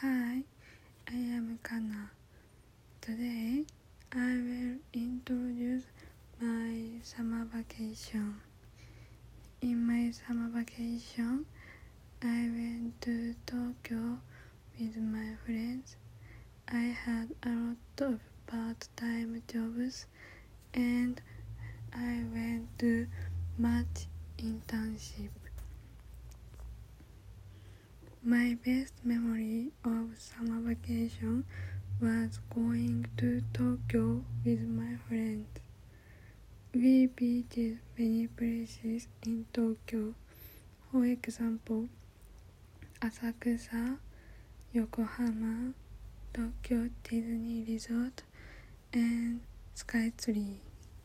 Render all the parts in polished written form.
Hi, I am Kana. Today, I will introduce my summer vacation. In my summer vacation, I went to Tokyo with my friends. I had a lot of part-time jobs and I went to much internship. My best memory of summer vacation was going to Tokyo with my friends. We visited many places in Tokyo. For example, Asakusa, Yokohama, Tokyo Disney Resort, and Skytree.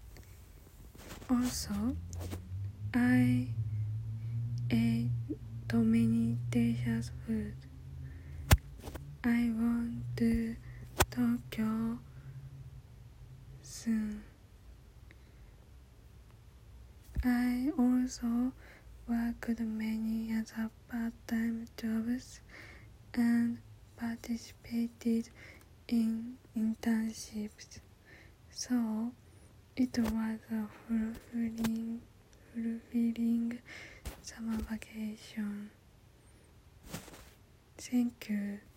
Also, I ate many delicious food. I want to Tokyo soon. I also worked many other part-time jobs and participated in internships. So it was a fulfilling summer vacation. Thank you.